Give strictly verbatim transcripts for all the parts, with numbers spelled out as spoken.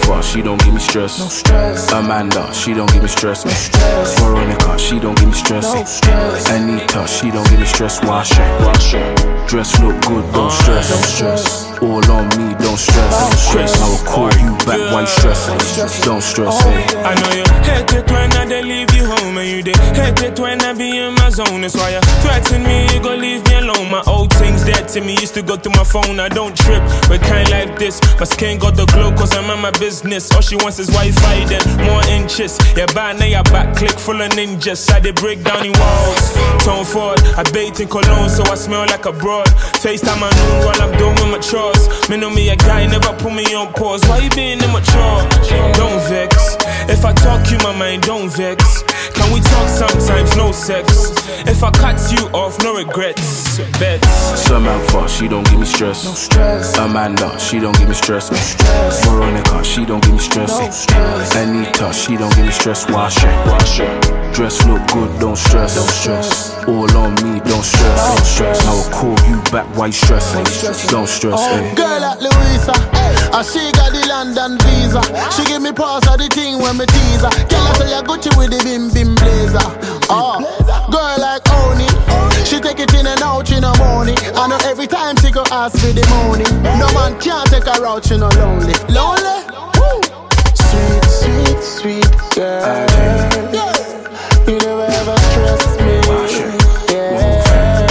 Samantha, she don't give me stress. No stress. Amanda, she don't give me stress. No stress. Veronica, she don't give me stress. No stress. Anita, she don't give me stress. Wash it. Dress look good, don't stress. Don't stress. All on me, don't stress. Chris, I will call you back while you stress. Don't stress, hey. I know you hate it when I they leave you home, and you they hate it when I be in my zone. That's why you threaten me, you go leave me alone. My old things dead to me, used to go through my phone. I don't trip with kind like this. My skin got the glow cause I'm on my business. All she wants is Wi-Fi, then more inches. Yeah, bad now your back click full of ninjas. I they break down the walls. Tone forward, I bathe in cologne so I smell like a broad. FaceTime I know while I'm doing my chores. Me know me a guy, never put me on pause. Why you being immature? Don't vex. If I talk you my mind, don't vex. Can we talk sometimes, no sex? If I cut you off, no regrets. Bets. Samantha, she don't give me stress. No stress. Amanda, she don't give me stress. No stress. Veronica, she don't give me stress. No stress. Anita, she don't give me stress. Wash it. Dress look good, don't stress. Don't stress. All on me, don't stress. Don't stress. I will call you back while you stress. Don't stress, hey. Girl like Louisa, and she got the London visa. She give me pass of the thing when me tease her. Tell her say I Gucci with the bim bim blazer. Oh, girl like Oni, she take it in and out in the morning. I know every time she go ask for the money. No man can't take her out, she no lonely. Lonely? Woo. Sweet, sweet, sweet girl. You never ever stress me. Yeah.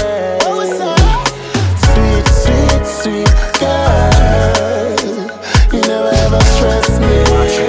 Sweet, sweet, sweet girl. You never ever stress me.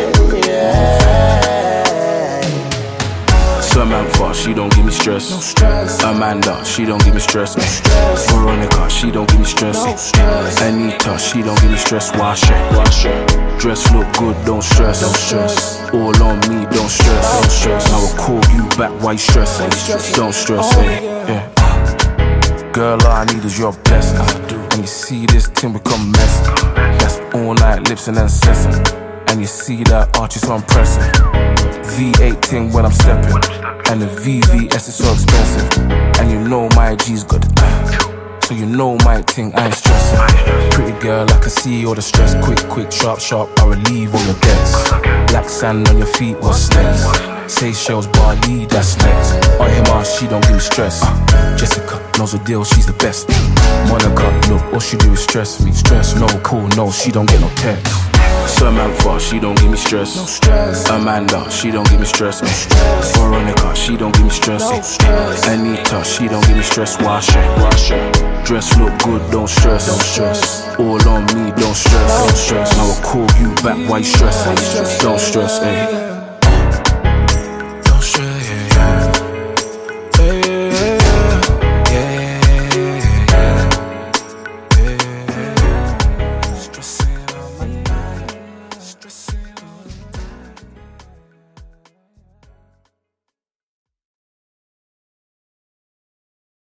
Yeah. Samantha, she don't give me stress. No stress. Amanda, she don't give me stress. No stress. Veronica, she don't give me stress. No stress. Anita, she don't give me stress. Wash it. Dress look good, don't stress. Don't stress. All on me, don't stress. Don't stress. I will call you back while you stress. stress. Don't stress, Oh, hey. yeah. Yeah. Girl, all I need is your blessing. And you see this thing become messy. That's all night lips and incessant. And you see that arch is so impressive. V eight thing when I'm stepping. And the V V S is so expensive. And you know my G's good. So you know my thing, I ain't stressing. Pretty girl, I can see all the stress. Quick, quick, sharp, sharp, I relieve all your debts. Black sand on your feet, what's next? Seychelles, Bali, that's next. On him, ah, she don't give me stress. uh, Jessica knows the deal, she's the best. Monica, look, all she do is stress me. Stress, no, cool, no, she don't get no text. Samantha, she don't give me stress. No stress. Amanda, she don't give me stress. No stress. Veronica, she don't give me stress. No stress. Anita, she don't give me stress. Wash it. Dress look good, don't stress. Don't stress. All on me, don't stress. Don't stress. I will call you back while you stress. Don't stress. Don't stress, hey.